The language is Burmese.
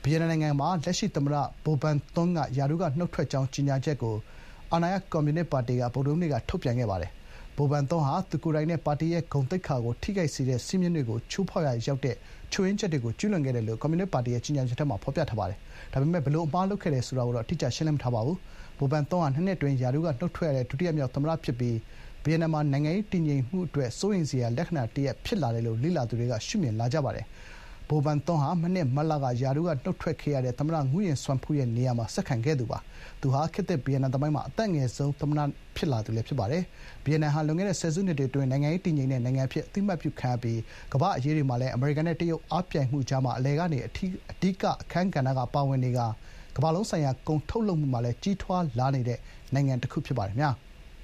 ဗီယက်နမ်နိုင်ငံမှာလက်ရှိသမ္မတဗိုလ်ပန်သွန်းကရာထူးကနှုတ်ထွက်ကြောင်းကြေညာချက်ကိုအာဏာရကွန်မြူနစ်ပါတီကဗုဒ္ဓဟူးနေ့ကထုတ်ပြန်ခဲ့ပါတယ်။ဗိုလ်ပန်သွန်းဟာသူကိုယ်တိုင်နဲ့ပါတီရဲ့ဂုဏ်သိက္ခာကိုထိခိုက်စေတဲ့စည်းမျဉ်းတွေကိုချိုးဖောက်ရာရောက်တဲ့ချို့ယွင်းချက်တွေကိုကျူးလွန်ခဲ့တယ်လို့ကွန်မြူနစ်ပါတီရဲ့ကြေညာချက်ထဲမှာဖော်ပြထားပါတယ်။ဒါပေမဲ့ဘယ်လိုအမှားလုပ်ခဲ့တယ်ဆိုတာကိုတော့အတိအကျရှင်းလင်းမထားပါဘူး။ဗိုလ်ပန်သွန်းဟာ2 နှစ်အတွင်းရာထူးကနှုတ်ထွက်ရတဲ့ဒုတိယမြောက်သမ္မတဖြစ်ပြီးဗီယက်နမ်မှာနိုင်ငံရေးတည်ငြိမ်မှုအတွက်စိုးရိမ်စရာလက္ခဏာတရပ်ဖြစ်လာတယ်လို့လေ့လာသူတွေကရှုမြင်လာကြပါတယ်။ဗိုလ်ပန်သွန်းဟာမနှစ်မတ်လကရာထူးကနှုတ်ထွက်ခဲ့ရတဲ့သမ္မတငုယင်ဆွမ်ဖူးရဲ့နေရာမှာဆက်ခံခဲ့သူပါ။သူဟာခေတ်သစ်ဗီယက်နမ်သမိုင်းမှာအသက်အငယ်ဆုံးသမ္မတဖြစ်လာသူလည်းဖြစ်ပါတယ်။ဗီယက်နမ်ဟာလွန်ခဲ့တဲ့ဆယ်စုနှစ်တွေအတွင်းနိုင်ငံရေးတည်ငြိမ်တဲ့နိုင်ငံအဖြစ်အသိအမှတ်ပြုခံရပြီးကမ္ဘာ့အရေးတွေမှာလည်းအမေရိကန်နဲ့တရုတ်အားပြိုင်မှုကြားမှာအလယ်ကနေအဓိကအခန်းကဏ္ဍကပါဝင်နေကာကမ္ဘာလုံးဆိုင်ရာကုန်ထုတ်လုပ်မှုမှာလည်းကြီးထွားလာနေတဲ့နိုင်ငံတစ်ခုဖြစ်ပါတယ်ခင်ဗျာ။